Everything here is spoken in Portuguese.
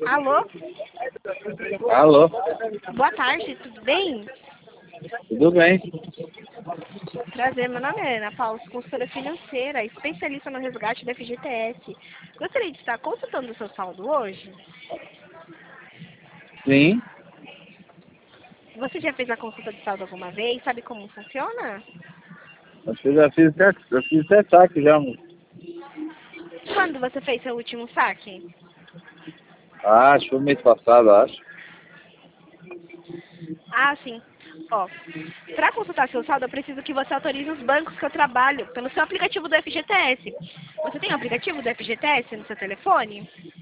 Alô? Alô, Boa tarde, tudo bem? tudo bem? Prazer, meu nome é Ana Paula, consultora financeira, especialista no resgate da FGTS. Gostaria de estar consultando o seu saldo hoje? Sim, Você já fez a consulta de saldo alguma vez? Sabe como funciona? acho que eu fiz até saque já. Quando você fez seu último saque? Acho que foi mês passado, acho. Ah, sim. Ó, para consultar seu saldo, eu preciso que você autorize os bancos que eu trabalho pelo seu aplicativo do FGTS. Você tem o aplicativo do FGTS no seu telefone?